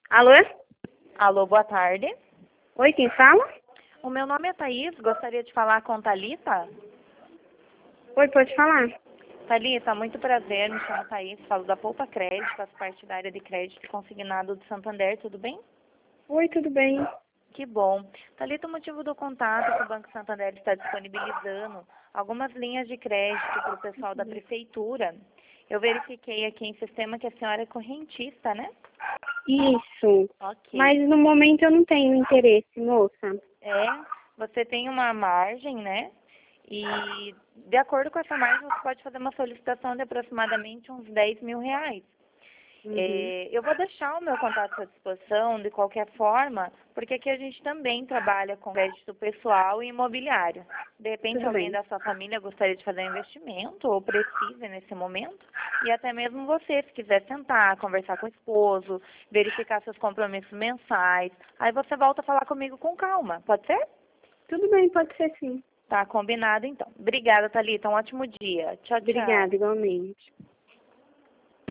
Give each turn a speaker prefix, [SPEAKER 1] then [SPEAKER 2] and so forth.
[SPEAKER 1] Alô?
[SPEAKER 2] Alô, boa tarde.
[SPEAKER 1] Oi, quem fala?
[SPEAKER 2] O meu nome é Thaís, gostaria de falar com Thalita.
[SPEAKER 1] Oi, pode falar.
[SPEAKER 2] Thalita, muito prazer, me chamo Thaís, falo da Poupa Crédito, faço parte da área de crédito consignado do Santander, tudo bem?
[SPEAKER 1] Oi, tudo bem?
[SPEAKER 2] Que bom. Thalita, o motivo do contato é que o Banco Santander está disponibilizando algumas linhas de crédito para o pessoal da prefeitura. Eu verifiquei aqui em sistema que a senhora é correntista, né?
[SPEAKER 1] Isso.
[SPEAKER 2] Ok.
[SPEAKER 1] Mas no momento eu não tenho interesse, moça.
[SPEAKER 2] Você tem uma margem, né? E de acordo com essa margem, você pode fazer uma solicitação de aproximadamente uns R$ 10.000.
[SPEAKER 1] Uhum.
[SPEAKER 2] Eu vou deixar o meu contato à disposição de qualquer forma, porque aqui a gente também trabalha com crédito pessoal e imobiliário. De repente,
[SPEAKER 1] Tudo
[SPEAKER 2] alguém
[SPEAKER 1] bem.
[SPEAKER 2] da sua família gostaria de fazer um investimento ou precise nesse momento. E até mesmo você, se quiser sentar, conversar com o esposo, verificar seus compromissos mensais. Aí você volta a falar comigo com calma, pode ser?
[SPEAKER 1] Tudo bem, pode ser sim.
[SPEAKER 2] Tá combinado, então. Obrigada, Thalita. Um ótimo dia. Tchau, tchau.
[SPEAKER 1] Obrigada, igualmente.